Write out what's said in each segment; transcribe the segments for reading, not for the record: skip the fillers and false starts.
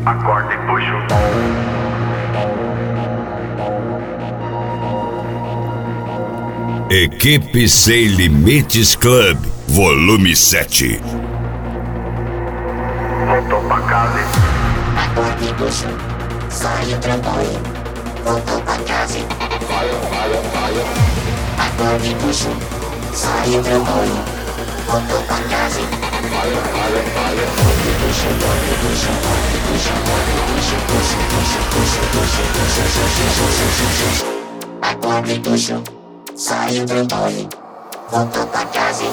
Acorda e puxa o Equipe Sem Limites Club, volume 7. voltou pra casa e Acorda e puxa, sai o trambolho, voltou pra casa. Acorda e puxa, sai o trambolho, voltou pra casa. Acorda e puxa, acorda e puxa, acorda e puxa, acorda e puxa, puxa. Acorda e puxa, sai o trambolho, voltou pra casa.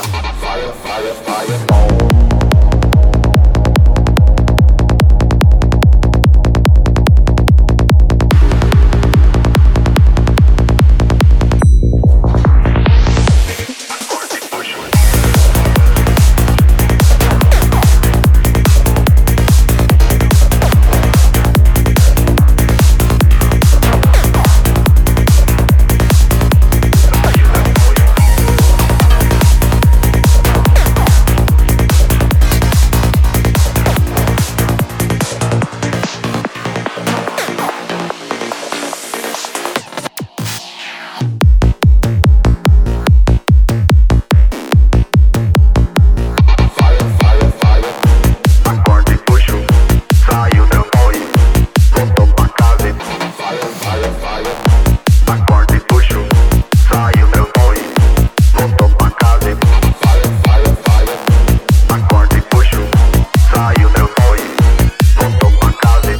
acorda e puxa, sai o trambolho, voltou pra casa. Acorda e puxa, sai o trambolho, voltou pra casa. Acorda e puxa, sai o trambolho, voltou pra casa.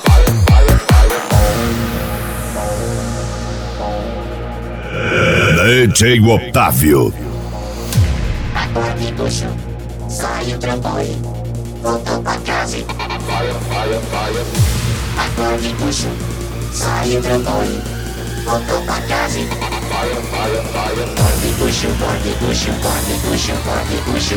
DJ Otávio. Acorda e puxa, sai o trambolho, voltou pra casa. Acorda e puxa, sai o trambolho, voltou pra casa. Acorda e puxa, acorda e puxa, acorda e puxa, acorda e puxa,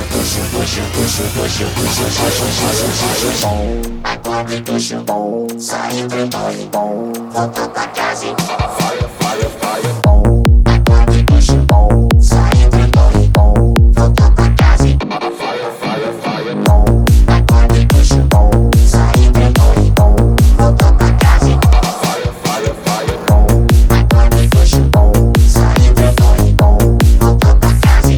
puxa. Acorda e puxa, sai o trambolho, voltou pra casa. Acorda e puxa, sai o trambolho, voltou pra casa. Acorda e puxa, sai o trambolho, voltou pra casa. Acorda e puxa, sai o trambolho, voltou pra casa.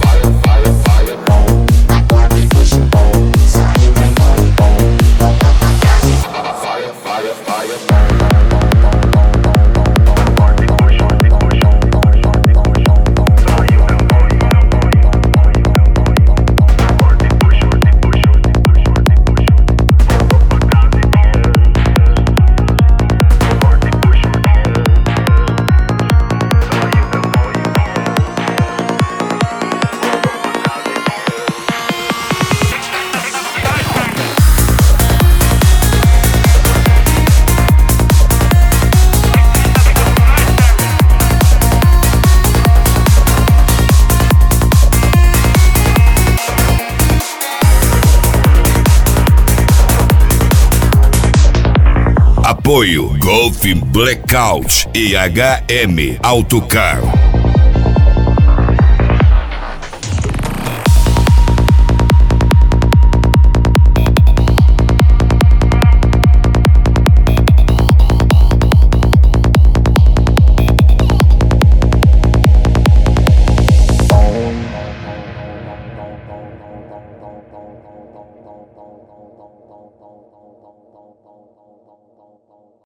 Acorda e puxa, sai o trambolho, voltou pra casa. Apoio Golf Blackout e HM Autocar.